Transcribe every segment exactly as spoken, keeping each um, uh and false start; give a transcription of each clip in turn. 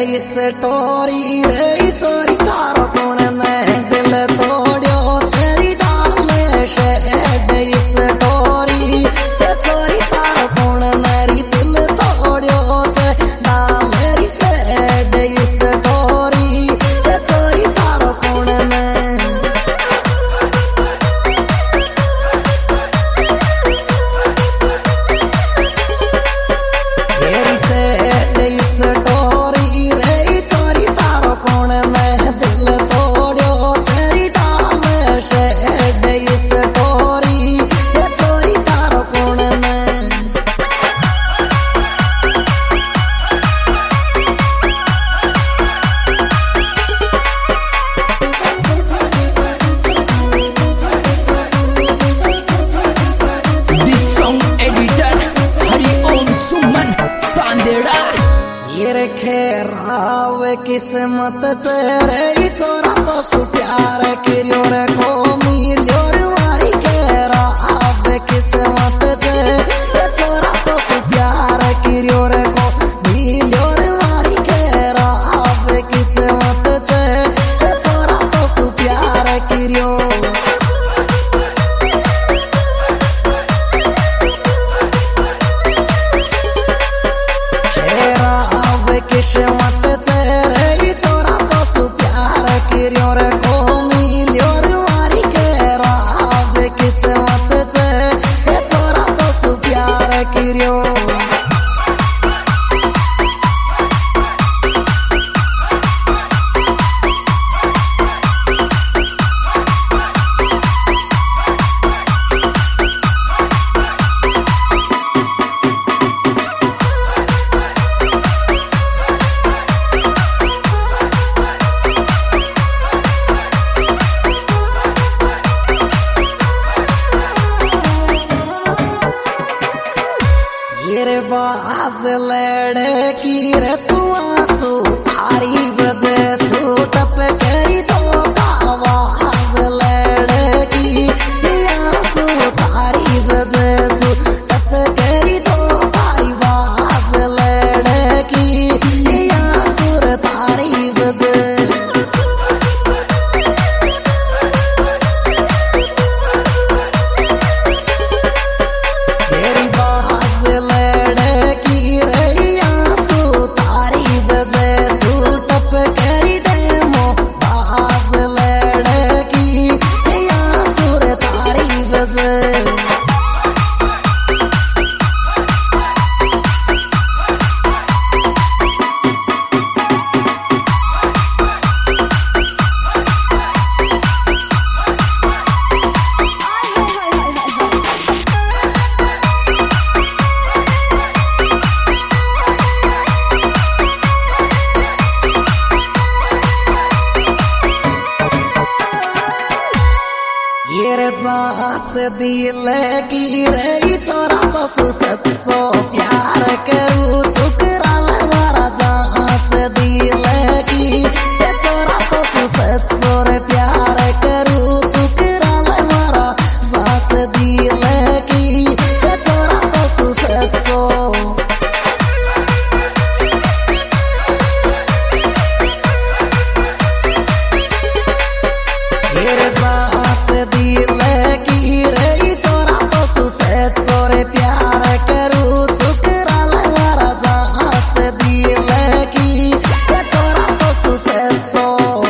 Story रे चोरी तारो कौन ने दिल तोड़ियो तेरी डाले शेड स्टोरी रे चोरी तारो कौन मेरी दिल तोड़ियो ते डाले शेड स्टोरी रे चोरी तारो कौन ने तेरी शेड स्टोरी रे चोरी तारो कौन ने दिल तोड़ियो तेरी डाले शेड स्टोरी रे चोरी तारो कौन ने This song edited Hari Om Suman Sandera. ये रे खेराव किस्मत तेरे चोरा तो सु प्यार किरियो रे को मिलियो रे वारी खेराव किस्मत तेरे चोरा तो सु प्यार किरियो रे को मिलियो रे वारी खेराव किस्मत तेरे चोरा तो सु प्यार किरियो किस्मत तेरे चोरा तो सु प्यार किरियो रे को मिलियो रे वारी केराव किस्मत तेरे चोरा तो सु प्यार किरियो ये बाज लड़े की रे तू आंसू तारी वजह सू टप करी तो आवाज लड़े की आंसू तारी वजह सू टप करी तो आवाज लड़े की आंसू तारी वजह तेरी बाज लड़े की रे आंसू तारी वजह सू टप करी डेमो बाज लड़े की आंसू तारी वजह ये रे जांच दिल की रे चोरा तो सु सत्सो प्यार करू सुकराल मारा जांच दिल की रे चोरा तो सु सत्सो रे प्यार करू सुकराल मारा जांच दिल की रे चोरा तो सु सत्सो ये जांच दिल की रे चोरा तो सु सत्सो रे प्यार करू सुकराल मारा जांच दिल की रे चोरा तो सु सत्सो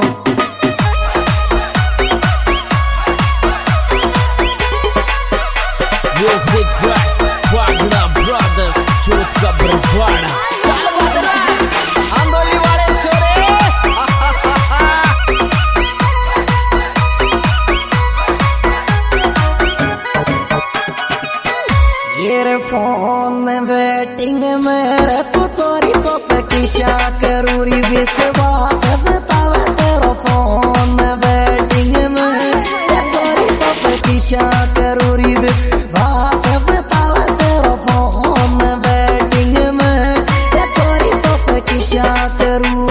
Music Black Wagner Brothers Chut ka Bravada. Chal badra Andoli wale chore. ये रे फोन वेटिंग मेरे तू चोरी तो किशा करूरी विश्वास बतावे तेरा फोन वेटिंग में चोरी तो किशा करूरी विश्वास बतावे तेरा फोन वेटिंग में चोरी तो किशा करू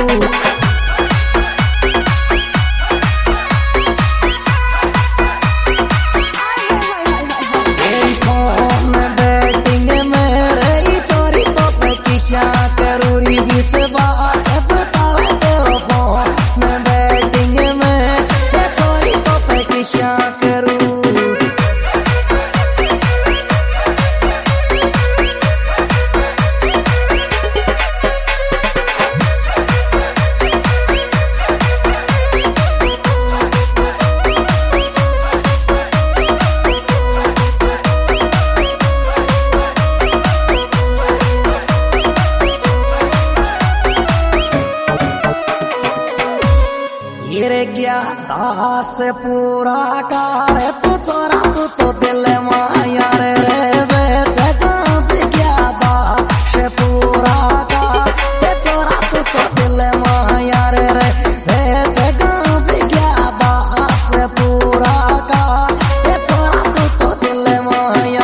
तेरी फोन वेटिंग में रे चोरी तो किशा करूरी विश्वास बता करूं। ये गया दास पूरा कार तू छोरा तू तो दिल माया रे वैसे कहाँ पे गया दास पूरा कार ये छोरा तू तो दिल माया रे वैसे कहाँ पे गया दास पूरा कार ये छोरा तू तो दिल माया।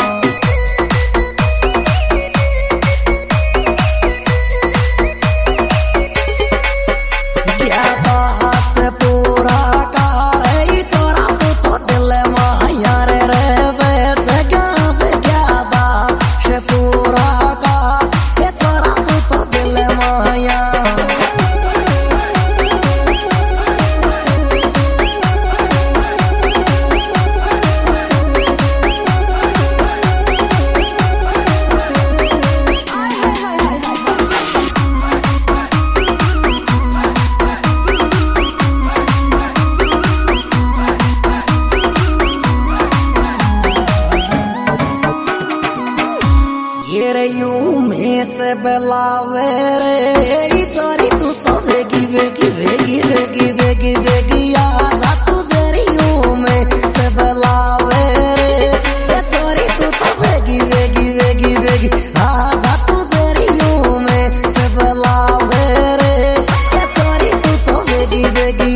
ये यूं में से बलावे रे चोरी तू तो वेगी वेगी वेगी वेगी वेगी वेगी आजा तू जरी यूं में से बलावे रे ये चोरी तू तो वेगी वेगी वेगी वेगी आजा तू जरी यूं में से बलावे रे ये चोरी तू तो वेगी वेगी।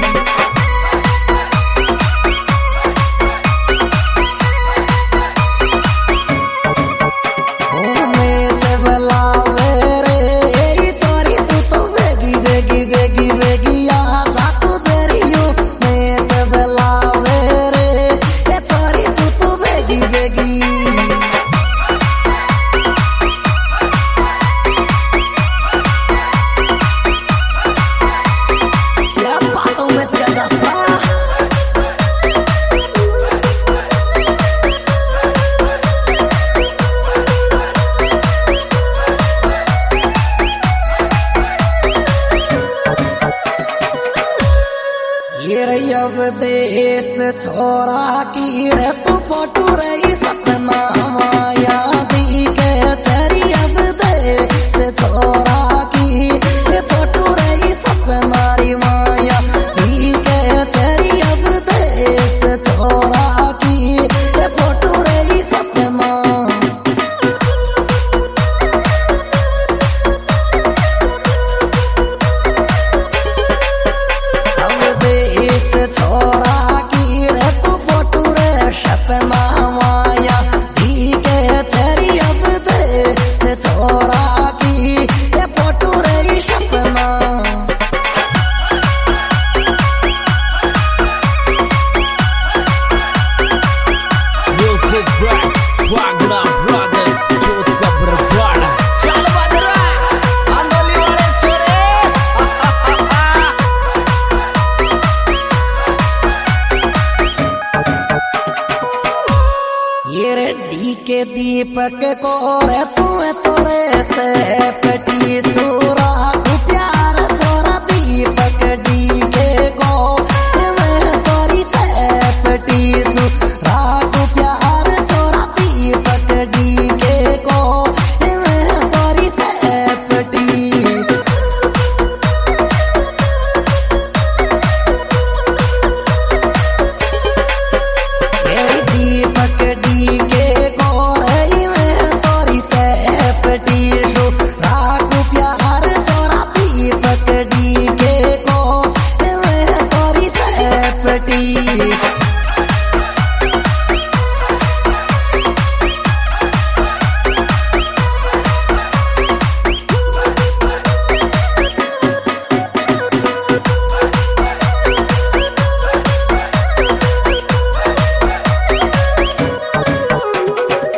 ये अब देश छोरा की रे तू फोटो रही सपना माया दी के तेरी अब देश छोरा की रे फोटो रही सपना री माया दी के तेरी अब देश छोरा की रे फोटो रही सपना। छोरा की रे तू फोटो रे सपना माया दी के तेरी अब दे से छोरा की ये फोटो रे सपना। Music Black Wagner Brothers जोत का बरवाड़ा चल बदरा आंदोली वाले छोरे। ये रे डी के दीपक को रे तू तोरे से पटी सूरा तू प्यार छोरा दीपक डी के को मैं तोरी से पटी सूरा तू प्यार छोरा दीपक डी के को मैं तोरी से पटी। दीपक डी के को रही मैं तोरी से पटी सो राखू प्यार छोरा दीपक डी के को मैं तोरी से पटी।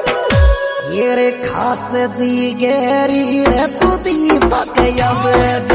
खास जी गेरी रे तू दीपक अब